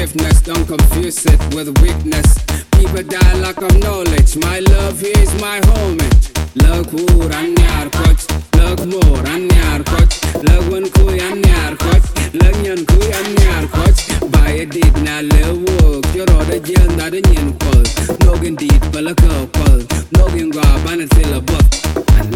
stiffness, don't confuse it with weakness. People die lack of knowledge. My love is my homage. Lug hoor an yar koch, lug more an yar koch, lug one kuy an yar koch, lug nyan kuy an yar koch. By a deed na le work, you're all the jail na the nyan pol. Noggin deed pala ko pol, noggin grab and it's still a buff.